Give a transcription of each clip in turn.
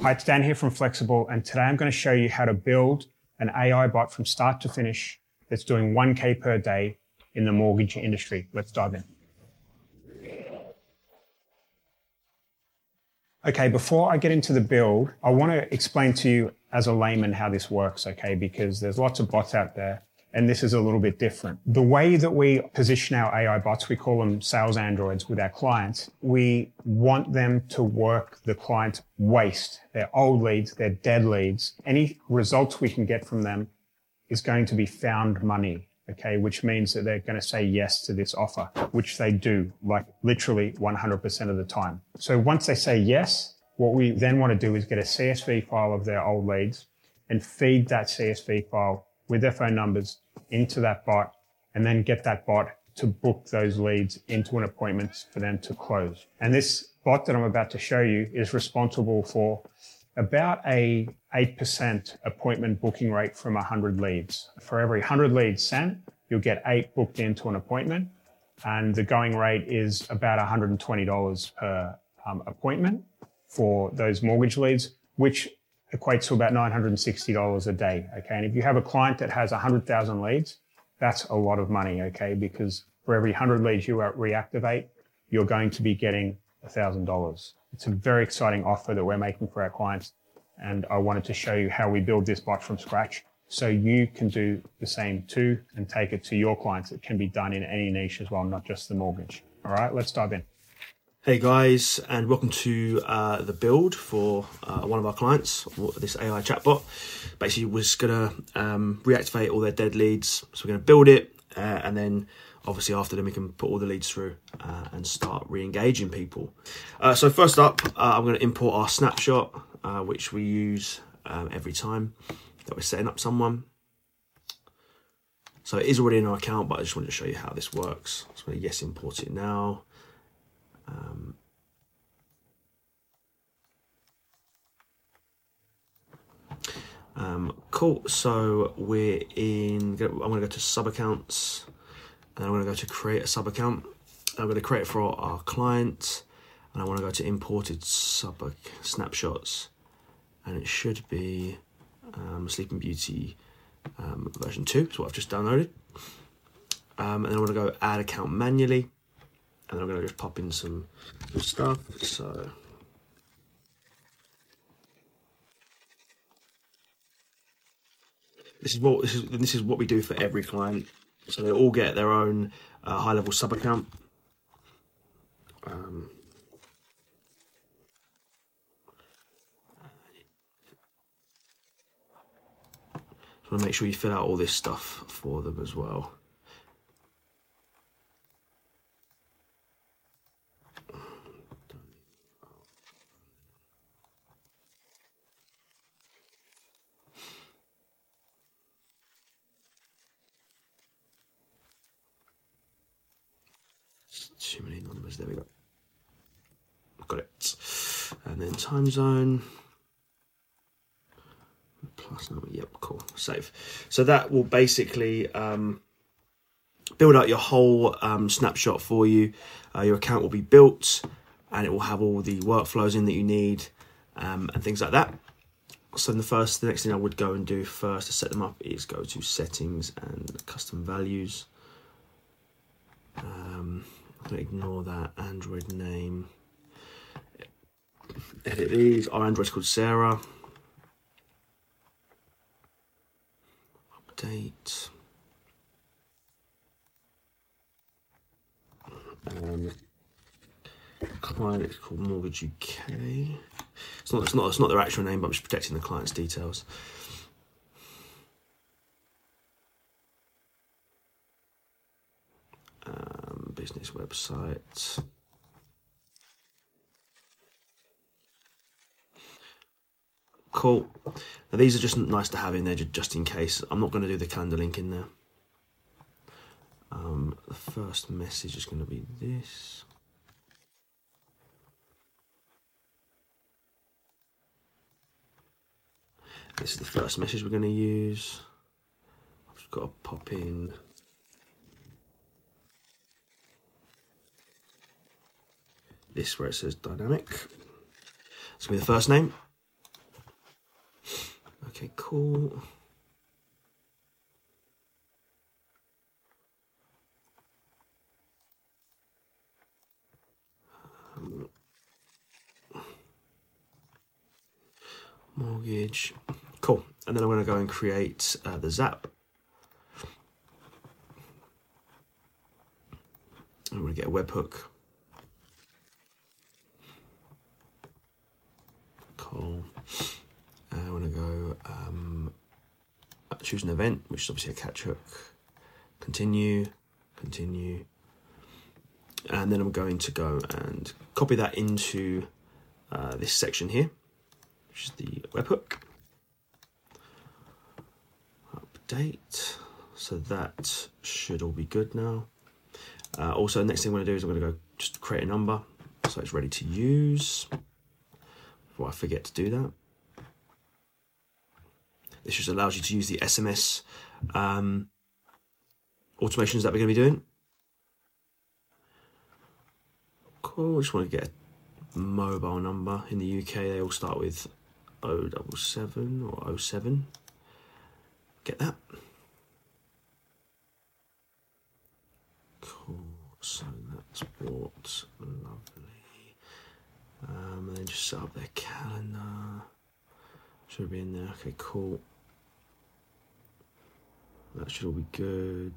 Hi, it's Dan here from Flexible, and today I'm going to show you how to build an AI bot from start to finish that's doing 1K per day in the mortgage industry. Let's dive in. Okay, before I get into the build, I want to explain to you as a layman how this works, okay, because there's lots of bots out there, and this is a little bit different. The way that we position our AI bots, we call them sales androids with our clients. We want them to work the client's waste, their old leads, their dead leads. Any results we can get from them is going to be found money, okay, which means that they're going to say yes to this offer, which they do, like literally 100% of the time. So once they say yes, what we then want to do is get a CSV file of their old leads and feed that CSV file with their phone numbers into that bot, and then get that bot to book those leads into an appointment for them to close. And this bot that I'm about to show you is responsible for about a 8% appointment booking rate from 100 leads. For every 100 leads sent, you'll get 8 booked into an appointment, and the going rate is about $120 per appointment for those mortgage leads, which equates to about $960 a day, okay? And if you have a client that has 100,000 leads, that's a lot of money, okay? Because for every 100 leads you reactivate, you're going to be getting $1,000. It's a very exciting offer that we're making for our clients, and I wanted to show you how we build this bot from scratch so you can do the same too and take it to your clients. It can be done in any niche as well, not just the mortgage. All right, let's dive in. Hey guys, and welcome to the build for one of our clients, this AI chatbot. Basically, we're just gonna reactivate all their dead leads. So we're gonna build it, and then obviously after then we can put all the leads through and start re-engaging people. So first up, I'm gonna import our snapshot, which we use every time that we're setting up someone. So it is already in our account, but I just wanted to show you how this works. So I'm gonna yes import it now. Cool. So I'm going to go to sub accounts, and I'm going to go to create a sub account. I'm going to create it for our client, and I want to go to imported snapshots, and it should be Sleeping Beauty version 2. That's what I've just downloaded. And then I want to go add account manually, and then I'm going to just pop in some stuff. So this is what we do for every client. So they all get their own high-level sub account. I want to make sure you fill out all this stuff for them as well. Too many numbers, there we go. Got it. And then time zone. Plus number, yep, cool, save. So that will basically build out your whole snapshot for you. Your account will be built, and it will have all the workflows in that you need and things like that. So the next thing I would go and do first to set them up is go to settings and custom values. I'm going to ignore that Android name. Edit these. Our Android's called Sarah. Update. Client is called Mortgage UK. It's not their actual name, but I'm just protecting the client's details. Business website. Cool. Now these are just nice to have in there just in case. I'm not going to do the calendar link in there. The first message is going to be this. This is the first message we're going to use. I've just got to pop in this where it says dynamic. It's going to be the first name. Okay, cool. Mortgage. Cool. And then I'm going to go and create the Zap. I'm going to get a webhook. Cool. I want to go choose an event, which is obviously a catch hook. Continue, continue. And then I'm going to go and copy that into this section here, which is the webhook. Update. So that should all be good now. Also, next thing I'm going to do is I'm going to go just create a number so it's ready to use before I forget to do that. This just allows you to use the SMS automations that we're going to be doing. Cool, I just want to get a mobile number. In the UK, they all start with 077 or 07. Get that. Cool, so that's bought. Lovely. And then just set up their calendar. Should be in there. Okay, cool. That should all be good.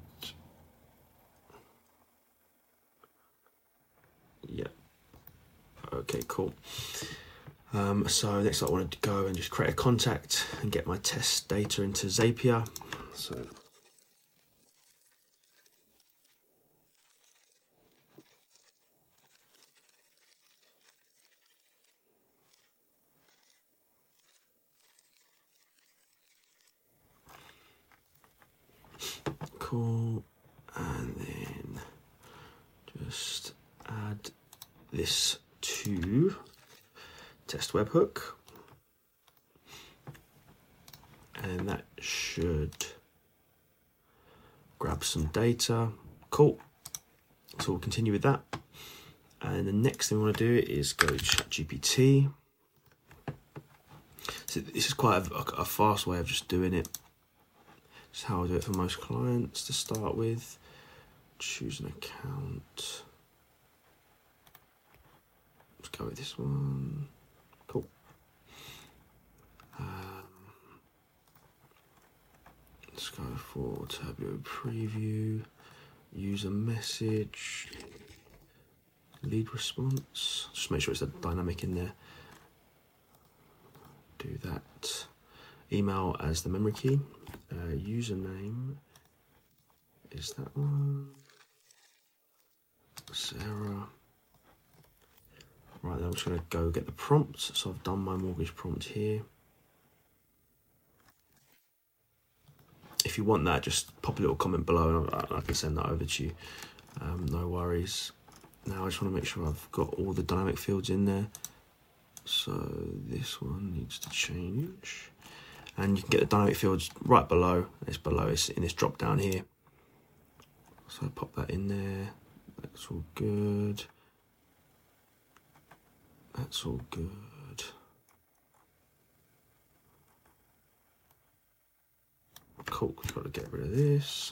Yeah. Okay, cool. So next I wanted to go and just create a contact and get my test data into Zapier. So cool. And then just add this to test webhook, and that should grab some data. Cool. So we'll continue with that. And the next thing we want to do is go to ChatGPT. So this is quite a fast way of just doing it. This is how I do it for most clients to start with. Choose an account. Let's go with this one. Cool. Let's go for Turbo Preview. User message. Lead response. Just make sure it's a dynamic in there. Do that. Email as the memory key. Username is that one. Sarah. Right, then I'm just going to go get the prompt. So I've done my mortgage prompt here. If you want that, just pop a little comment below and I can send that over to you. No worries. Now I just want to make sure I've got all the dynamic fields in there. So this one needs to change. And you can get the dynamic fields right below. It's below, it's in this drop down here. So I pop that in there. That's all good. That's all good. Cool, got to get rid of this.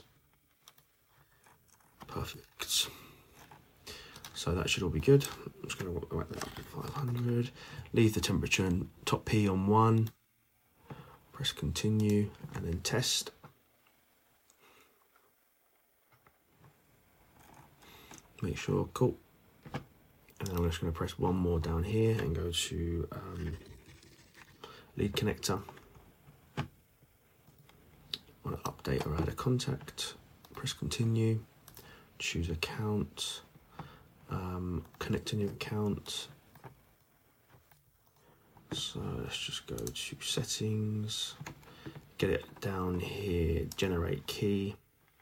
Perfect. So that should all be good. I'm just going to whack that up to 500. Leave the temperature and top P on 1. Press continue and then test. Make sure, cool. And then I'm just going to press one more down here and go to lead connector. I want to update or add a contact. Press continue. Choose account. Connect a new account. So let's just go to settings. Get it down here. Generate key.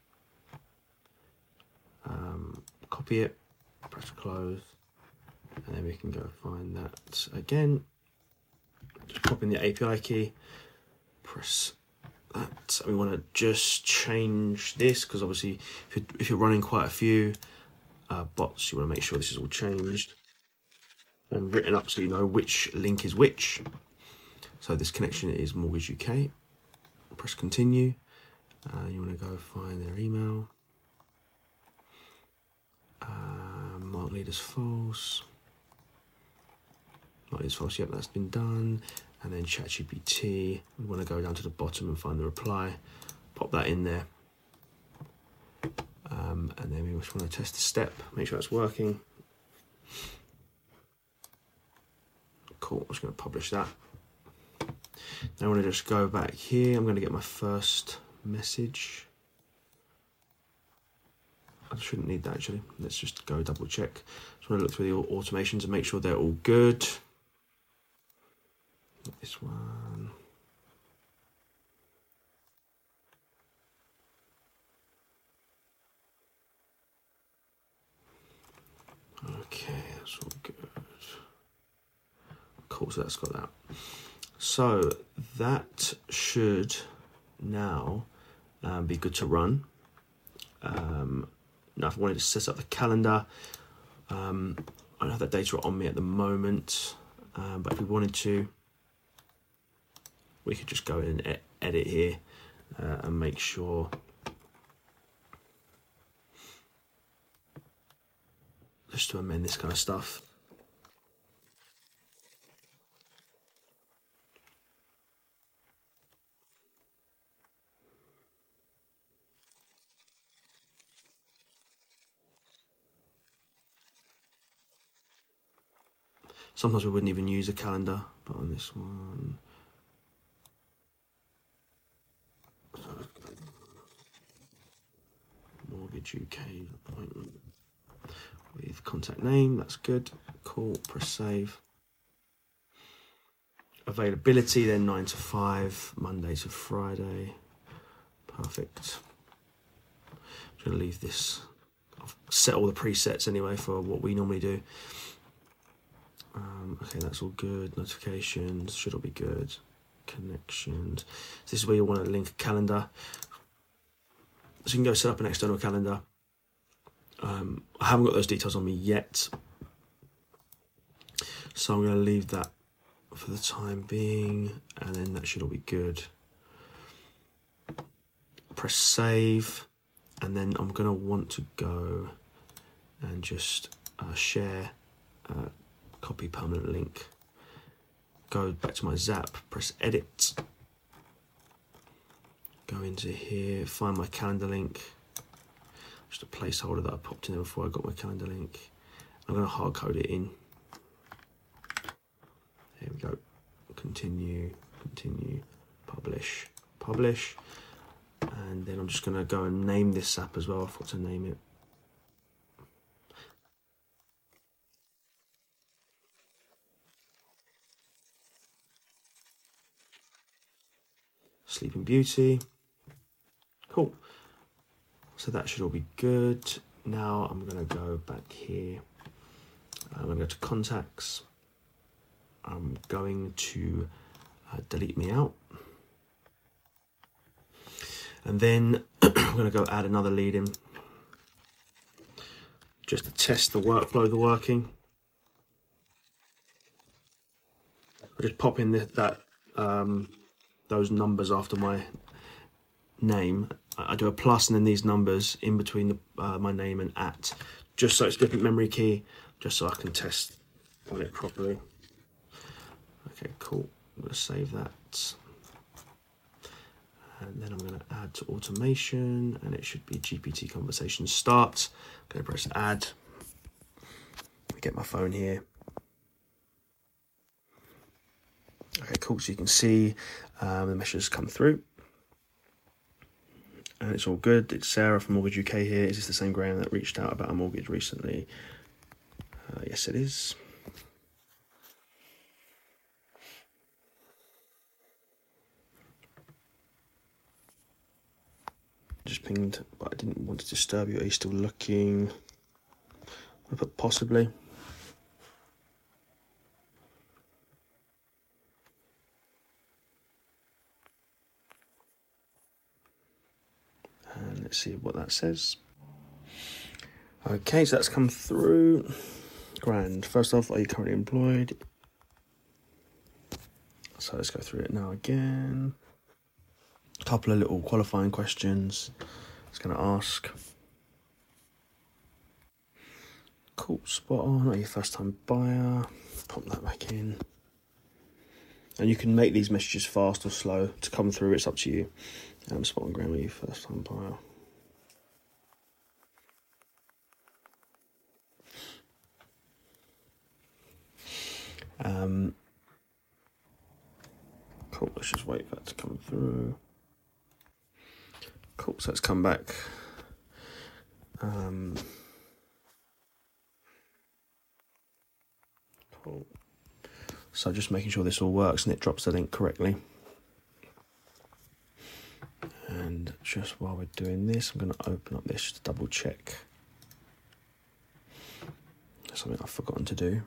Copy it. Press close. And then we can go find that again. Just pop in the API key. Press that. We want to just change this because obviously if you're running quite a few bots, you want to make sure this is all changed and written up so you know which link is which. So So this connection is Mortgage UK. Press continue. You want to go find their email. Mark leaders false. Mark leaders false. Yep, that's been done. And then ChatGPT. We want to go down to the bottom and find the reply. Pop that in there. And then we just want to test the step. Make sure it's working. Cool. I'm just going to publish that. Now I want to just go back here. I'm going to get my first message. I shouldn't need that actually. Let's just go double check. Just want to look through the automations and make sure they're all good. Not this one. Okay, that's all good. Cool, so that's got that. So that should now be good to run. Now if I wanted to set up the calendar, I don't have that data on me at the moment, but if we wanted to, we could just go in and edit here and make sure just to amend this kind of stuff. Sometimes we wouldn't even use a calendar, but on this one, Mortgage UK appointment with contact name, that's good. Cool, press save. Availability then 9 to 5, Monday to Friday. Perfect. I'm going to leave this. I've set all the presets anyway for what we normally do. Okay, that's all good. Notifications should all be good. Connections. This is where you want to link a calendar. So you can go set up an external calendar. I haven't got those details on me yet, so I'm going to leave that for the time being, and then that should all be good. Press save, and then I'm going to want to go and just share. Copy permanent link. Go back to my Zap, press edit. Go into here, find my calendar link. Just a placeholder that I popped in there before I got my calendar link. I'm going to hard code it in. Here we go. Continue, continue, publish, publish. And then I'm just going to go and name this app as well. I thought to name it. Sleeping Beauty. Cool. So that should all be good. Now I'm going to go back here. I'm going to go to contacts. I'm going to delete me out. And then I'm going to go add another lead in. Just to test the workflow, the working. I just pop in those numbers after my name. I do a plus and then these numbers in between my name and @ just so it's a different memory key, just so I can test on it properly. Okay, cool. I'm going to save that. And then I'm going to add to automation, and it should be GPT conversation start. I'm going to press add. Get my phone here. Okay, cool. So you can see the messages come through. And it's all good. It's Sarah from Mortgage UK here. Is this the same Graham that reached out about a mortgage recently? Yes, it is. Just pinged, but I didn't want to disturb you. Are you still looking? I put possibly. And let's see what that says. Okay, so that's come through. Grand. First off, are you currently employed? So So let's go through it now again. A couple of little qualifying questions it's going to ask. Cool, spot on. Are you a first time buyer? Pop that back in. And you can make these messages fast or slow to come through. It's up to you. Spot on, Graham, are you a first time buyer? Cool, let's just wait for that to come through. Cool, so let's come back. Cool. So just making sure this all works and it drops the link correctly. And just while we're doing this, I'm going to open up this to double check. Something I've forgotten to do.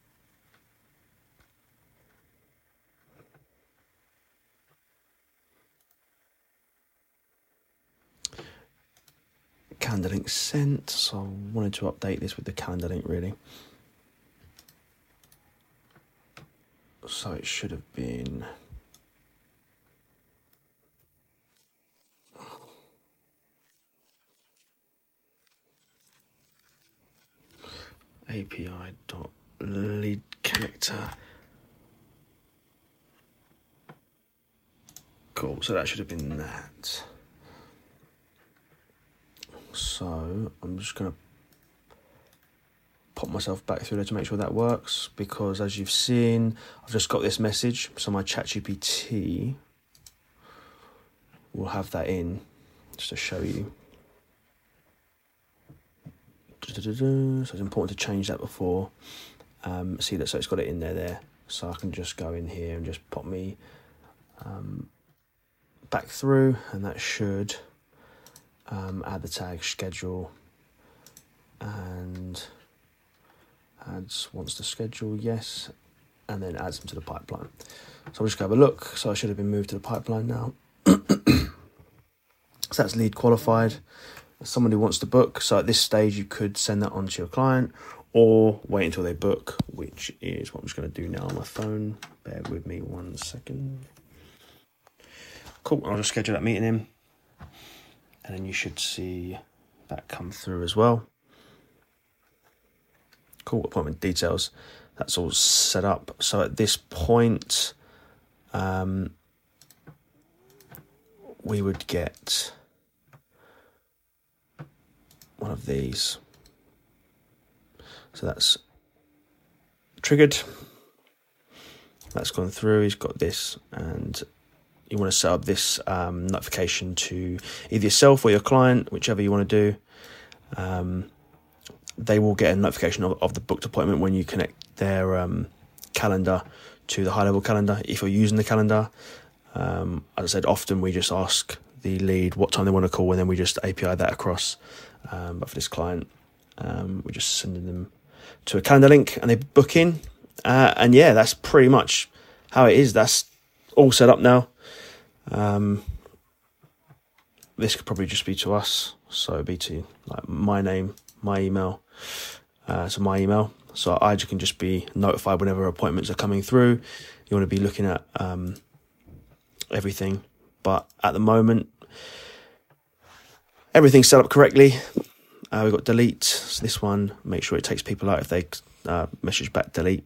Calendar link sent, so I wanted to update this with the calendar link really. So it should have been API.lead connector. Cool, so that should have been that. So I'm just going to pop myself back through there to make sure that works, because as you've seen, I've just got this message. So my ChatGPT will have that in just to show you. So it's important to change that before. See that, so it's got it in there. So I can just go in here and just pop me back through, and that should add the tag schedule and adds wants to schedule, yes, and then adds them to the pipeline. So I'll just go have a look. So I should have been moved to the pipeline now. So that's lead qualified. Someone who wants to book. So at this stage, you could send that on to your client or wait until they book, which is what I'm just going to do now on my phone. Bear with me 1 second. Cool, I'll just schedule that meeting in. And then you should see that come through as well. Cool, appointment details. That's all set up. So at this point, we would get one of these. So that's triggered. That's gone through. He's got this, and you want to set up this notification to either yourself or your client, whichever you want to do. They will get a notification of the booked appointment when you connect their calendar to the high level calendar. If you're using the calendar, as I said, often we just ask the lead what time they want to call, and then we just API that across. But for this client, we're just sending them to a calendar link and they book in. And yeah, that's pretty much how it is. That's all set up now. This could probably just be to us. So it'd be to like my name, my email, so my email. So I can just be notified whenever appointments are coming through. You want to be looking at everything. But at the moment, everything's set up correctly. We've got delete. So this one, make sure it takes people out if they message back delete.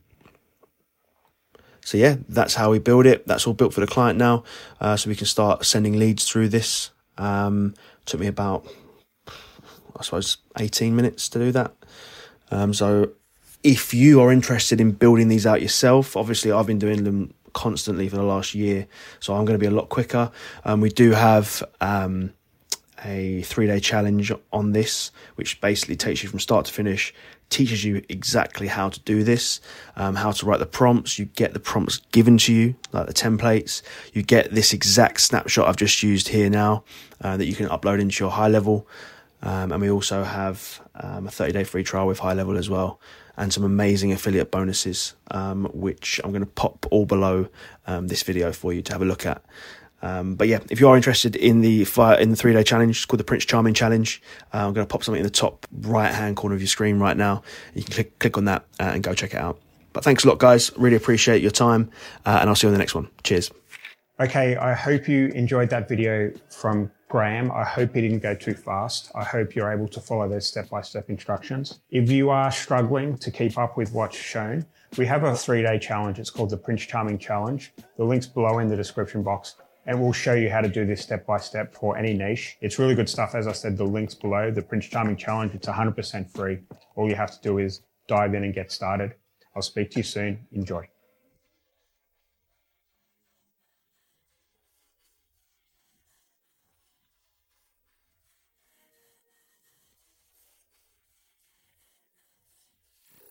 So yeah, that's how we build it. That's all built for the client now. So we can start sending leads through this. Took me about, I suppose, 18 minutes to do that. So if you are interested in building these out yourself, obviously I've been doing them constantly for the last year, so I'm going to be a lot quicker. We do have a 3-day challenge on this, which basically takes you from start to finish, teaches you exactly how to do this, how to write the prompts. You get the prompts given to you, like the templates. You get this exact snapshot I've just used here now that you can upload into your high level. And we also have a 30-day free trial with high level as well, and some amazing affiliate bonuses, which I'm going to pop all below this video for you to have a look at. But yeah, if you are interested in the 3-day challenge, it's called the Prince Charming Challenge. I'm going to pop something in the top right hand corner of your screen right now. You can click on that and go check it out. But thanks a lot, guys. Really appreciate your time, and I'll see you on the next one. Cheers. Okay, I hope you enjoyed that video from Graham. I hope he didn't go too fast. I hope you're able to follow those step-by-step instructions. If you are struggling to keep up with what's shown, we have a 3-day challenge. It's called the Prince Charming Challenge. The link's below in the description box, and we'll show you how to do this step-by-step for any niche. It's really good stuff. As I said, the link's below. The Prince Charming Challenge, it's 100% free. All you have to do is dive in and get started. I'll speak to you soon. Enjoy.